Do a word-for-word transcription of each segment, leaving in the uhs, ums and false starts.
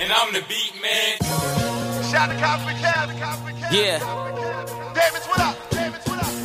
and I'm the beat man. Shout to Cosmic Cab. Yeah. Davis, what up? Davis, what up?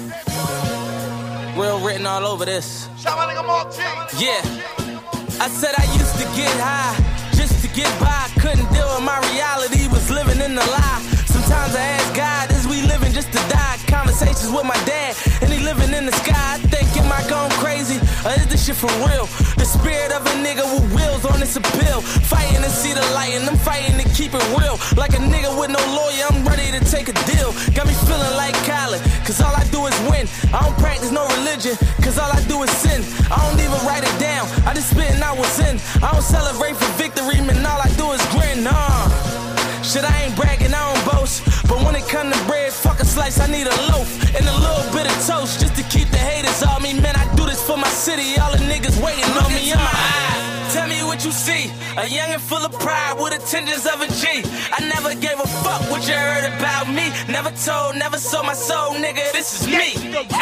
Davis. Real written all over this. Shout my nigga Mark G. Yeah. I said I used to get high just to get by. Couldn't deal with my reality, was living in the lie. Sometimes I ask God, is we living just to die? Conversations with my dad, and he living in the sky. I think, am I going crazy, or is this shit for real? The spirit of a nigga with wheels on this appeal. Fighting to see the light, and I'm fighting to keep it real. Like a nigga with no lawyer, I'm ready to take a deal. Got me feeling like Khaled, cause all I do is win. I don't practice no religion, cause all I do is sin. I don't even write it down, I just spit and I was in. I don't celebrate for victory, man, all I do is grin, nah. Shit, I ain't bragging, I don't boast. But when it come to bread, fuck a slice, I need a loaf. And a little bit of toast, just to keep the haters off me. Man, I do this for my city, all the niggas waiting Look on me. In my eyes, tell me what you see. A youngin' full of pride with intentions of a G. I never gave a fuck what you heard about me. Never told, never sold my soul, nigga, this is me.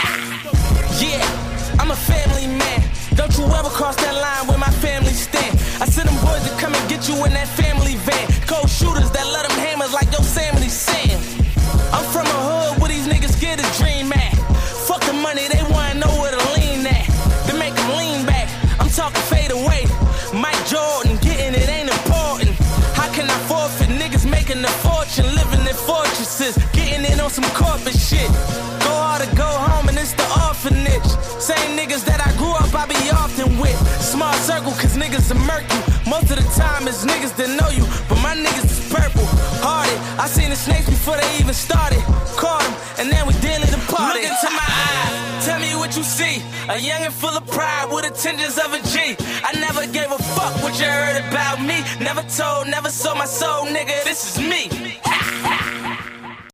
Yeah, I'm a family man. Don't you ever cross that line where my family stand. I send them boys to come and get you in that family van. Cold shooters that let them hammers like Yosemite Sam. I'm from a hood where these niggas scared to dream at. Fuck the money, they wanna know where to lean at. They make them lean back, I'm talking fade away. Mike Jordan, getting it ain't important. How can I forfeit? Niggas making a fortune, living in fortresses, getting in on some corporate shit. Go hard or go home and it's the orphanage. Same niggas that I grew up, I be often with. Small circle, cause niggas are murky. Most of the time it's niggas that know you, but my niggas is purple. Hearted, I seen the snakes before they even started. Caught them, and then we dearly departed. Look into my eyes, tell me what you see. A youngin' full of pride with intentions of a G. I never gave a fuck what you heard about me. Never told, never sold my soul, nigga, this is me.